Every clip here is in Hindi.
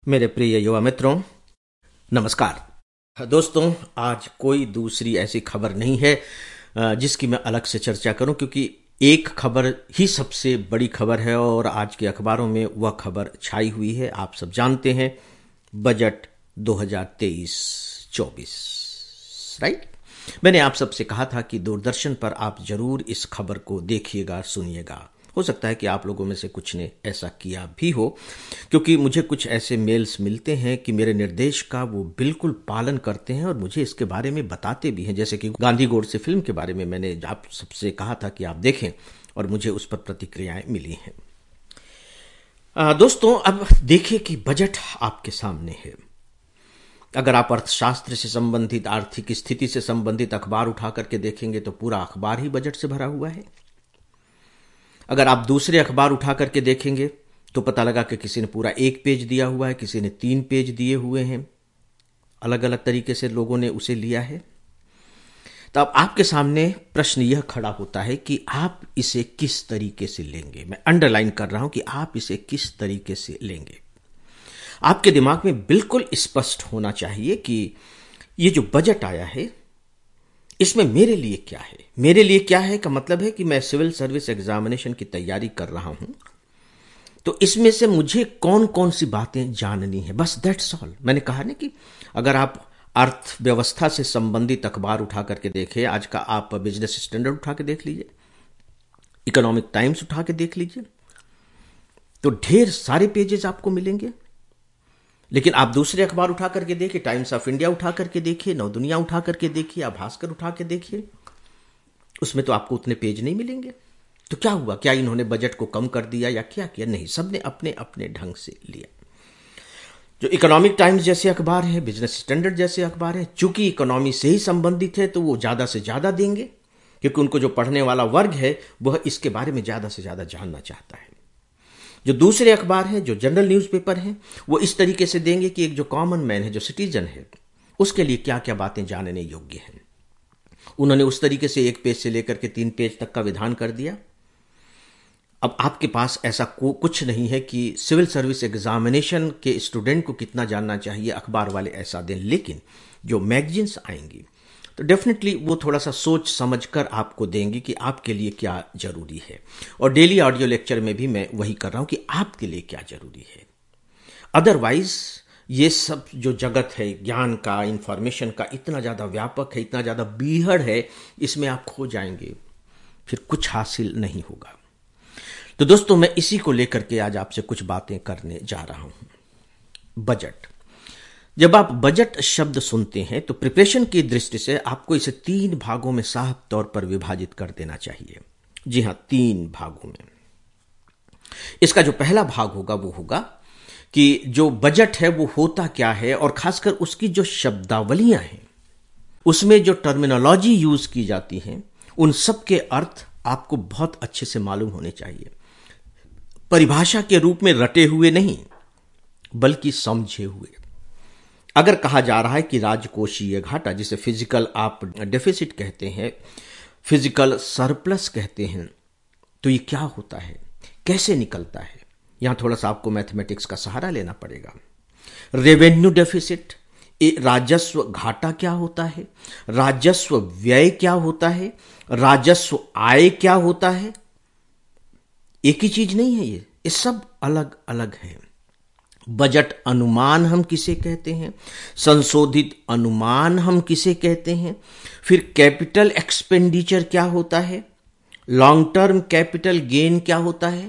मेरे प्रिय युवा मित्रों, नमस्कार। दोस्तों, आज कोई दूसरी ऐसी खबर नहीं है जिसकी मैं अलग से चर्चा करूं, क्योंकि एक खबर ही सबसे बड़ी खबर है और आज के अखबारों में वह खबर छाई हुई है। आप सब जानते हैं, बजट 2023-24, राइट। मैंने आप सबसे कहा था कि दूरदर्शन पर आप जरूर इस खबर को देखिएगा, सुनिएगा। हो सकता है कि आप लोगों में से कुछ ने ऐसा किया भी हो, क्योंकि मुझे कुछ ऐसे मेल्स मिलते हैं कि मेरे निर्देश का वो बिल्कुल पालन करते हैं और मुझे इसके बारे में बताते भी हैं। जैसे कि गांधी गोडसे फिल्म के बारे में मैंने आप सबसे कहा था कि आप देखें, और मुझे उस पर प्रतिक्रियाएं मिली हैं। दोस्तों, अब देखिए कि बजट आपके सामने है। अगर आप अर्थशास्त्र से संबंधित, आर्थिक स्थिति से संबंधित अखबार उठा करके देखेंगे तो पूरा अखबार ही बजट से भरा हुआ है। अगर आप दूसरे अखबार उठा करके देखेंगे तो पता लगा कि किसी ने पूरा 1 पेज दिया हुआ है, किसी ने 3 पेज दिए हुए हैं। अलग अलग तरीके से लोगों ने उसे लिया है। तो अब आपके सामने प्रश्न यह खड़ा होता है कि आप इसे किस तरीके से लेंगे। मैं अंडरलाइन कर रहा हूं कि आप इसे किस तरीके से लेंगे। आपके दिमाग में बिल्कुल स्पष्ट होना चाहिए कि ये जो बजट आया है, इसमें मेरे लिए क्या है। मेरे लिए क्या है का मतलब है कि मैं सिविल सर्विस एग्जामिनेशन की तैयारी कर रहा हूं, तो इसमें से मुझे कौन कौन सी बातें जाननी है, बस दैट्स ऑल। मैंने कहा ना कि अगर आप अर्थव्यवस्था से संबंधित अखबार उठा करके देखें, आज का आप बिजनेस स्टैंडर्ड उठा के देख लीजिए, इकोनॉमिक टाइम्स उठा के देख लीजिए, तो ढेर सारे पेजेस आपको मिलेंगे। लेकिन आप दूसरे अखबार उठा करके देखिए, टाइम्स ऑफ इंडिया उठा करके देखिए, नवदुनिया उठा करके देखिए, आप भास्कर उठा के देखिए, उसमें तो आपको उतने पेज नहीं मिलेंगे। तो क्या हुआ? क्या इन्होंने बजट को कम कर दिया या क्या किया? नहीं, सबने अपने अपने ढंग से लिया। जो इकोनॉमिक टाइम्स जैसे अखबार है, बिजनेस स्टैंडर्ड जैसे अखबार है, चूंकि इकोनॉमी से ही संबंधित है तो वो ज्यादा से ज्यादा देंगे, क्योंकि उनको जो पढ़ने वाला वर्ग है वह इसके बारे में ज्यादा से ज्यादा जानना चाहता है। जो दूसरे अखबार हैं, जो जनरल न्यूज़पेपर हैं, वो इस तरीके से देंगे कि एक जो कॉमन मैन है, जो सिटीजन है, उसके लिए क्या क्या बातें जानने योग्य हैं। उन्होंने उस तरीके से 1 पेज से लेकर के 3 पेज तक का विधान कर दिया। अब आपके पास ऐसा कुछ नहीं है कि सिविल सर्विस एग्जामिनेशन के स्टूडेंट को कितना जानना चाहिए, अखबार वाले ऐसा दें। लेकिन जो मैगजीन्स आएंगी तो डेफिनेटली वो थोड़ा सा सोच समझ कर आपको देंगी कि आपके लिए क्या जरूरी है। और डेली ऑडियो लेक्चर में भी मैं वही कर रहा हूं कि आपके लिए क्या जरूरी है। अदरवाइज ये सब जो जगत है ज्ञान का, इंफॉर्मेशन का, इतना ज्यादा व्यापक है, इतना ज्यादा बीहड़ है, इसमें आप खो जाएंगे, फिर कुछ हासिल नहीं होगा। तो दोस्तों, मैं इसी को लेकर के आज आपसे कुछ बातें करने जा रहा हूं। बजट। जब आप बजट शब्द सुनते हैं तो प्रिपरेशन की दृष्टि से आपको इसे 3 भागों में साफ तौर पर विभाजित कर देना चाहिए। जी हां, 3 भागों में। इसका जो पहला भाग होगा वो होगा कि जो बजट है वो होता क्या है, और खासकर उसकी जो शब्दावलियां हैं, उसमें जो टर्मिनोलॉजी यूज की जाती हैं, उन सब के अर्थ आपको बहुत अच्छे से मालूम होने चाहिए। परिभाषा के रूप में रटे हुए नहीं, बल्कि समझे हुए। अगर कहा जा रहा है कि राजकोषीय घाटा, जिसे फिजिकल आप डेफिसिट कहते हैं, फिजिकल सरप्लस कहते हैं, तो ये क्या होता है, कैसे निकलता है, यहां थोड़ा सा आपको मैथमेटिक्स का सहारा लेना पड़ेगा। रेवेन्यू डेफिसिट, राजस्व घाटा क्या होता है, राजस्व व्यय क्या होता है, राजस्व आय क्या होता है, एक ही चीज नहीं है ये सब अलग अलग है। बजट अनुमान हम किसे कहते हैं, संशोधित अनुमान हम किसे कहते हैं, फिर कैपिटल एक्सपेंडिचर क्या होता है, लॉन्ग टर्म कैपिटल गेन क्या होता है।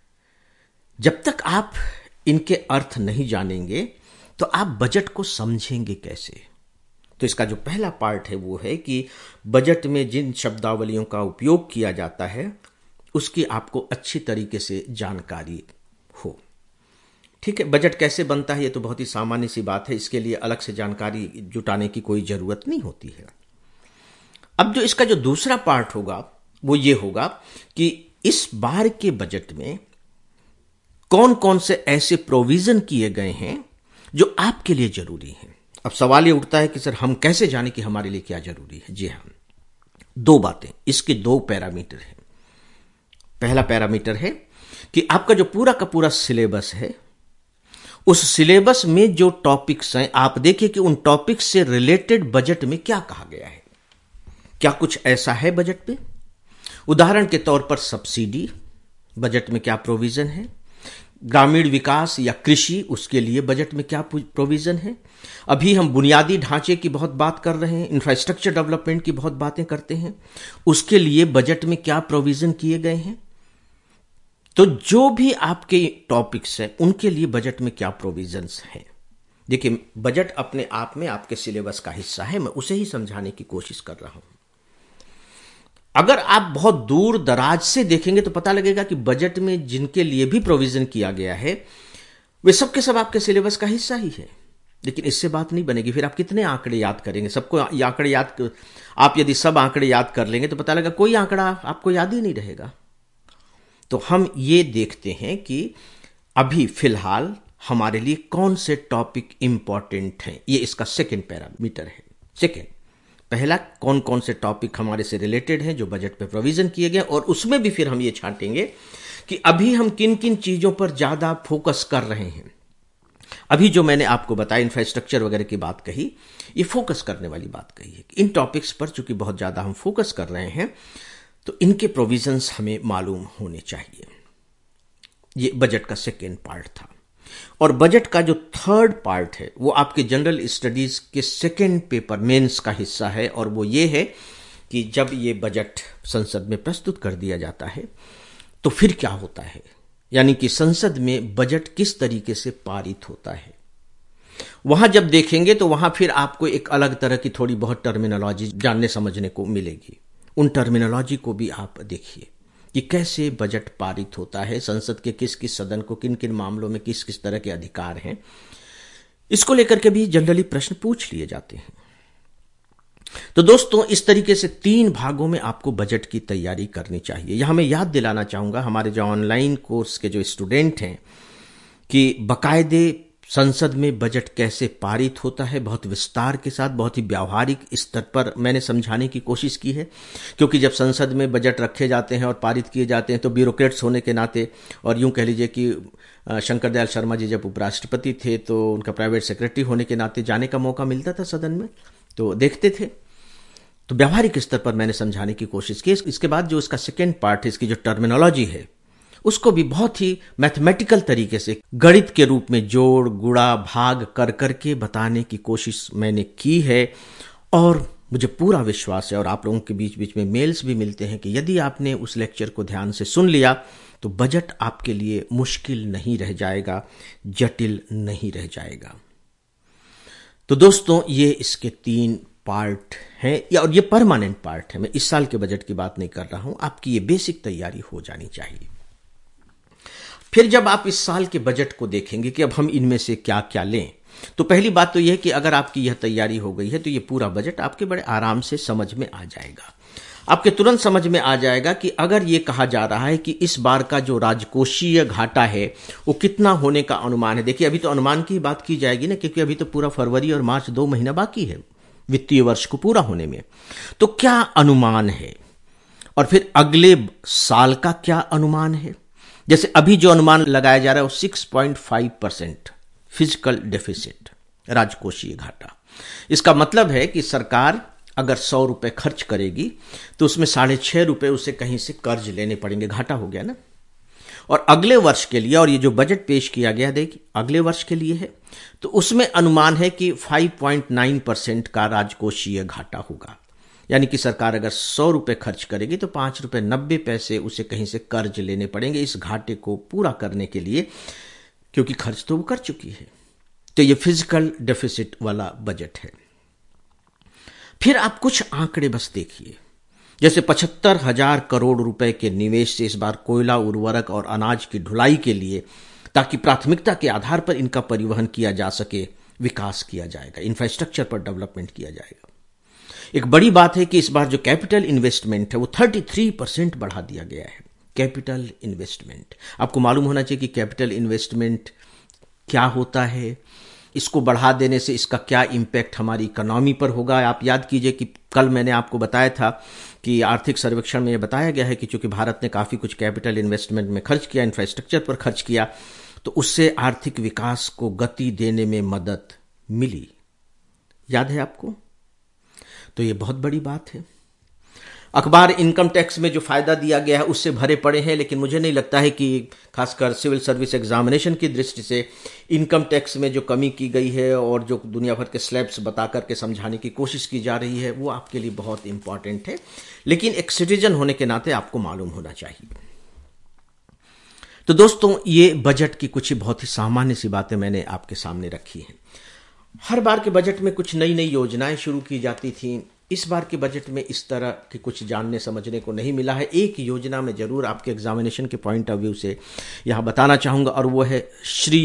जब तक आप इनके अर्थ नहीं जानेंगे तो आप बजट को समझेंगे कैसे। तो इसका जो पहला पार्ट है वो है कि बजट में जिन शब्दावलियों का उपयोग किया जाता है उसकी आपको अच्छी तरीके से जानकारी हो। ठीक है, बजट कैसे बनता है ये तो बहुत ही सामान्य सी बात है, इसके लिए अलग से जानकारी जुटाने की कोई जरूरत नहीं होती है। अब जो इसका जो दूसरा पार्ट होगा वो ये होगा कि इस बार के बजट में कौन कौन से ऐसे प्रोविजन किए गए हैं जो आपके लिए जरूरी हैं। अब सवाल ये उठता है कि सर हम कैसे जाने कि हमारे लिए क्या जरूरी है। जी हां, 2 बातें, इसके 2 पैरामीटर हैं। पहला पैरामीटर है कि आपका जो पूरा का पूरा सिलेबस है उस सिलेबस में जो टॉपिक्स हैं, आप देखिए कि उन टॉपिक्स से रिलेटेड बजट में क्या कहा गया है। क्या कुछ ऐसा है बजट में? उदाहरण के तौर पर सब्सिडी, बजट में क्या प्रोविजन है? ग्रामीण विकास या कृषि, उसके लिए बजट में क्या प्रोविजन है? अभी हम बुनियादी ढांचे की बहुत बात कर रहे हैं, इंफ्रास्ट्रक्चर डेवलपमेंट की बहुत बातें करते हैं, उसके लिए बजट में क्या प्रोविजन किए गए हैं? तो जो भी आपके टॉपिक्स हैं उनके लिए बजट में क्या प्रोविजंस हैं। देखिए, बजट अपने आप में आपके सिलेबस का हिस्सा है, मैं उसे ही समझाने की कोशिश कर रहा हूं। अगर आप बहुत दूर दराज से देखेंगे तो पता लगेगा कि बजट में जिनके लिए भी प्रोविजन किया गया है वे सब के सब आपके सिलेबस का हिस्सा ही है। लेकिन इससे बात नहीं बनेगी। फिर आप कितने आंकड़े याद करेंगे? सबको आंकड़े याद, आप यदि सब आंकड़े याद कर लेंगे तो पता लगा कोई आंकड़ा आपको याद ही नहीं रहेगा। तो हम ये देखते हैं कि अभी फिलहाल हमारे लिए कौन से टॉपिक इंपॉर्टेंट हैं। ये इसका सेकेंड पैरामीटर है। सेकेंड, पहला, कौन कौन से टॉपिक हमारे से रिलेटेड हैं जो बजट पे प्रोविजन किए गए, और उसमें भी फिर हम ये छांटेंगे कि अभी हम किन किन चीजों पर ज्यादा फोकस कर रहे हैं। अभी जो मैंने आपको बताया, इंफ्रास्ट्रक्चर वगैरह की बात कही, ये फोकस करने वाली बात कही है। इन टॉपिक्स पर चूंकि बहुत ज्यादा हम फोकस कर रहे हैं तो इनके प्रोविजंस हमें मालूम होने चाहिए। ये बजट का सेकेंड पार्ट था। और बजट का जो थर्ड पार्ट है वो आपके जनरल स्टडीज के सेकेंड पेपर मेंस का हिस्सा है, और वो ये है कि जब ये बजट संसद में प्रस्तुत कर दिया जाता है तो फिर क्या होता है, यानी कि संसद में बजट किस तरीके से पारित होता है। वहां जब देखेंगे तो वहां फिर आपको एक अलग तरह की थोड़ी बहुत टर्मिनोलॉजी जानने समझने को मिलेगी। उन टर्मिनोलॉजी को भी आप देखिए कि कैसे बजट पारित होता है, संसद के किस किस सदन को किन किन मामलों में किस किस तरह के अधिकार हैं। इसको लेकर के भी जनरली प्रश्न पूछ लिए जाते हैं। तो दोस्तों, इस तरीके से 3 भागों में आपको बजट की तैयारी करनी चाहिए। यहां मैं याद दिलाना चाहूंगा हमारे जो ऑनलाइन कोर्स के जो स्टूडेंट हैं कि बकायदे संसद में बजट कैसे पारित होता है, बहुत विस्तार के साथ, बहुत ही व्यावहारिक स्तर पर मैंने समझाने की कोशिश की है। क्योंकि जब संसद में बजट रखे जाते हैं और पारित किए जाते हैं तो ब्यूरोक्रेट्स होने के नाते, और यूं कह लीजिए कि शंकर दयाल शर्मा जी जब उपराष्ट्रपति थे तो उनका प्राइवेट सेक्रेटरी होने के नाते जाने का मौका मिलता था सदन में, तो देखते थे। तो व्यावहारिक स्तर पर मैंने समझाने की कोशिश की। इसके बाद जो इसका सेकेंड पार्ट है, इसकी जो टर्मिनोलॉजी है, उसको भी बहुत ही मैथमेटिकल तरीके से गणित के रूप में जोड़ गुणा भाग कर करके बताने की कोशिश मैंने की है। और मुझे पूरा विश्वास है, और आप लोगों के बीच बीच में मेल्स भी मिलते हैं, कि यदि आपने उस लेक्चर को ध्यान से सुन लिया तो बजट आपके लिए मुश्किल नहीं रह जाएगा, जटिल नहीं रह जाएगा। तो दोस्तों, ये इसके 3 पार्ट हैं, और ये परमानेंट पार्ट है। मैं इस साल के बजट की बात नहीं कर रहा हूं। आपकी ये बेसिक तैयारी हो जानी चाहिए। फिर जब आप इस साल के बजट को देखेंगे कि अब हम इनमें से क्या क्या लें, तो पहली बात तो यह है कि अगर आपकी यह तैयारी हो गई है तो ये पूरा बजट आपके बड़े आराम से समझ में आ जाएगा। आपके तुरंत समझ में आ जाएगा कि अगर ये कहा जा रहा है कि इस बार का जो राजकोषीय घाटा है वो कितना होने का अनुमान है। देखिए, अभी तो अनुमान की बात की जाएगी ना, क्योंकि अभी तो पूरा फरवरी और मार्च 2 महीना बाकी है वित्तीय वर्ष को पूरा होने में। तो क्या अनुमान है, और फिर अगले साल का क्या अनुमान है। जैसे अभी जो अनुमान लगाया जा रहा है वो 6.5% फिजिकल डेफिसिट, राजकोषीय घाटा। इसका मतलब है कि सरकार अगर 100 रुपए खर्च करेगी तो उसमें 6.5 रुपए उसे कहीं से कर्ज लेने पड़ेंगे, घाटा हो गया ना। और अगले वर्ष के लिए, और ये जो बजट पेश किया गया देखिए अगले वर्ष के लिए है, तो उसमें अनुमान है कि 5.9% का राजकोषीय घाटा होगा। यानी कि सरकार अगर 100 रुपए खर्च करेगी तो 5 रुपए 90 पैसे उसे कहीं से कर्ज लेने पड़ेंगे इस घाटे को पूरा करने के लिए, क्योंकि खर्च तो वो कर चुकी है। तो ये फिजिकल डेफिसिट वाला बजट है। फिर आप कुछ आंकड़े बस देखिए, जैसे 75,000 करोड़ रुपए के निवेश से इस बार कोयला, उर्वरक और अनाज की ढुलाई के लिए, ताकि प्राथमिकता के आधार पर इनका परिवहन किया जा सके, विकास किया जाएगा, इंफ्रास्ट्रक्चर पर डेवलपमेंट किया जाएगा। एक बड़ी बात है कि इस बार जो कैपिटल इन्वेस्टमेंट है वो 33% बढ़ा दिया गया है। कैपिटल इन्वेस्टमेंट, आपको मालूम होना चाहिए कि कैपिटल इन्वेस्टमेंट क्या होता है, इसको बढ़ा देने से इसका क्या इंपैक्ट हमारी इकोनॉमी पर होगा। आप याद कीजिए कि कल मैंने आपको बताया था कि आर्थिक सर्वेक्षण में यह बताया गया है कि चूंकि भारत ने काफी कुछ कैपिटल इन्वेस्टमेंट में खर्च किया, इंफ्रास्ट्रक्चर पर खर्च किया, तो उससे आर्थिक विकास को गति देने में मदद मिली। याद है आपको? तो ये बहुत बड़ी बात है। अखबार इनकम टैक्स में जो फायदा दिया गया है उससे भरे पड़े हैं, लेकिन मुझे नहीं लगता है कि खासकर सिविल सर्विस एग्जामिनेशन की दृष्टि से इनकम टैक्स में जो कमी की गई है और जो दुनिया भर के स्लैब्स बता करके समझाने की कोशिश की जा रही है वो आपके लिए बहुत इंपॉर्टेंट है, लेकिन एक सिटीजन होने के नाते आपको मालूम होना चाहिए। तो दोस्तों, ये बजट की कुछ बहुत ही सामान्य सी बातें मैंने आपके सामने रखी हैं। हर बार के बजट में कुछ नई नई योजनाएं शुरू की जाती थी। इस बार के बजट में इस तरह की कुछ जानने समझने को नहीं मिला है। एक योजना में जरूर आपके एग्जामिनेशन के पॉइंट ऑफ व्यू से यहां बताना चाहूंगा, और वो है श्री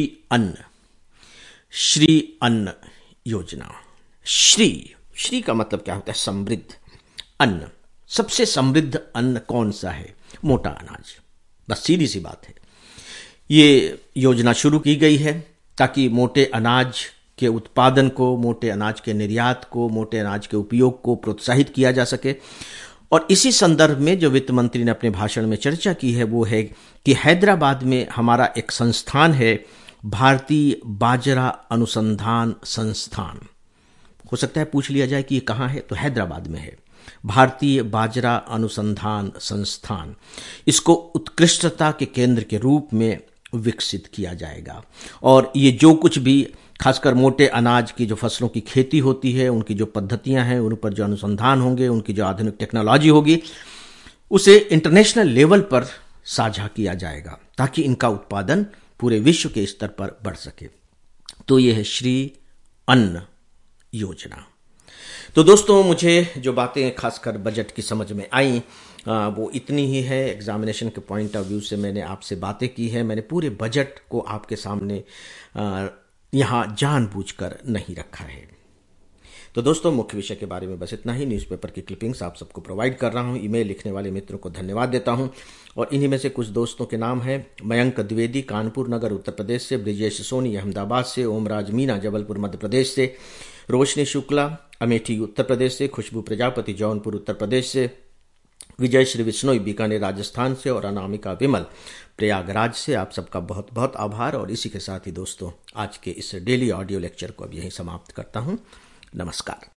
अन्न योजना। श्री का मतलब क्या होता है? समृद्ध। अन्न, सबसे समृद्ध अन्न कौन सा है? मोटा अनाज। बस सीधी सी बात है। ये योजना शुरू की गई है ताकि मोटे अनाज के उत्पादन को, मोटे अनाज के निर्यात को, मोटे अनाज के उपयोग को प्रोत्साहित किया जा सके। और इसी संदर्भ में जो वित्त मंत्री ने अपने भाषण में चर्चा की है वो है कि हैदराबाद में हमारा एक संस्थान है, भारतीय बाजरा अनुसंधान संस्थान। हो सकता है पूछ लिया जाए कि ये कहाँ है, तो हैदराबाद में है भारतीय बाजरा अनुसंधान संस्थान। इसको उत्कृष्टता के केंद्र के रूप में विकसित किया जाएगा और ये जो कुछ भी खासकर मोटे अनाज की जो फसलों की खेती होती है, उनकी जो पद्धतियां हैं, उन पर जो अनुसंधान होंगे, उनकी जो आधुनिक टेक्नोलॉजी होगी, उसे इंटरनेशनल लेवल पर साझा किया जाएगा ताकि इनका उत्पादन पूरे विश्व के स्तर पर बढ़ सके। तो यह है श्री अन्न योजना। तो दोस्तों, मुझे जो बातें खासकर बजट की समझ में आई वो इतनी ही है। एग्जामिनेशन के पॉइंट ऑफ व्यू से मैंने आपसे बातें की है। मैंने पूरे बजट को आपके सामने यहाँ जानबूझकर नहीं रखा है। तो दोस्तों, मुख्य विषय के बारे में बस इतना ही। न्यूज़पेपर की क्लिपिंग्स आप सबको प्रोवाइड कर रहा हूँ। ईमेल लिखने वाले मित्रों को धन्यवाद देता हूँ और इन्हीं में से कुछ दोस्तों के नाम हैं: मयंक द्विवेदी कानपुर नगर उत्तर प्रदेश से, ब्रिजेश सोनी अहमदाबाद से, ओमराज मीना जबलपुर मध्य प्रदेश से, रोशनी शुक्ला अमेठी उत्तर प्रदेश से, खुशबू प्रजापति जौनपुर उत्तर प्रदेश से, विजय श्री विश्नोई बीकानेर राजस्थान से और अनामिका विमल प्रयागराज से। आप सबका बहुत बहुत आभार। और इसी के साथ ही दोस्तों, आज के इस डेली ऑडियो लेक्चर को अब यहीं समाप्त करता हूं। नमस्कार।